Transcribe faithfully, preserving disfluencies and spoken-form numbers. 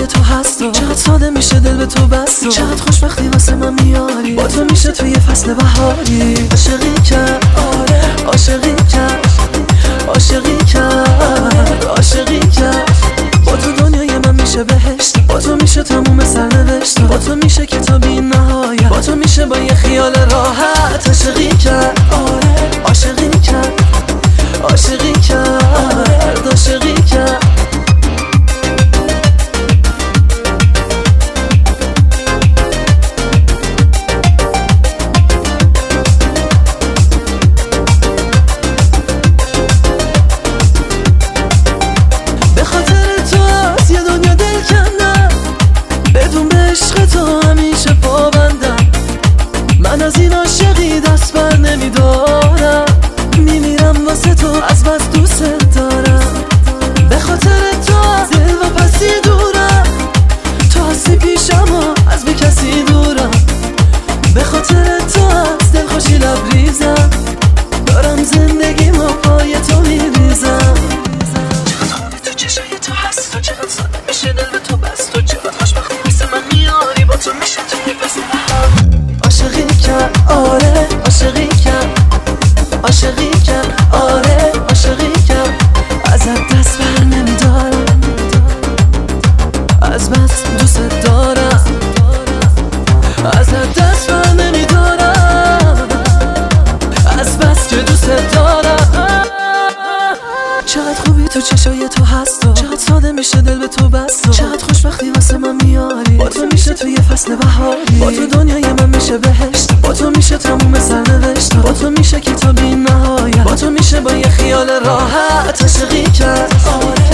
چشای تو هست و چقدر ساده میشه دل به تو بست و چقدر خوشبختی واسه من میاری، با تو میشه توی فصل بهاری. عاشقی کرد آره، عاشقی کرد، عاشقی کرد، عاشقی کرد. با تو دنیای من میشه بهشت، با تو میشه تموم سرنوشت، با تو میشه کتابی نهایت، با تو میشه با یه خیال راحت. عاشقی کرد آره، عاشقی کرد، عاشقی کرد، عاشقی کرد. به خاطر تو از یه دنیا دل کندم، بدون به عشق تو همیشه پابندم. من از این عاشقی دست بر نمیدارم، میمیرم واسه تو از بس دوست دارم. به خاطر تو از دل و پسی دورم، تو هستی پیشم و از بی کسی دورم. به خاطر تو از دل خوشی لبریزم، دارم زندگیمو پای تو میریزم. چقدر خوبی تو چشای تو هست و چقدر ساده میشه دل به تو بست و چقدر خوشبختی واسه من میاری، با تو میشه توی فصل بهار. عاشقی کرد آره، عاشقی کرد، عاشقی کرد آره، عاشقی کرد. ازت دست بر نمیدارم، از بس دوست دارم، ازت دست بر نمیدارم، از بس که دوست دارم. چقدر خوبی تو چشای تو هست و چقدر ساده میشه دل به تو بست و چقدر خوشبختی واسه من میاری، با تو میشه توی فصل بهاری. با تو دنیای من میشه بهشت، با تو میشه تموم سرنوشت، با تو میشه کتابی نهایت، با تو میشه با یه خیال راحت. عاشقی کرد آره،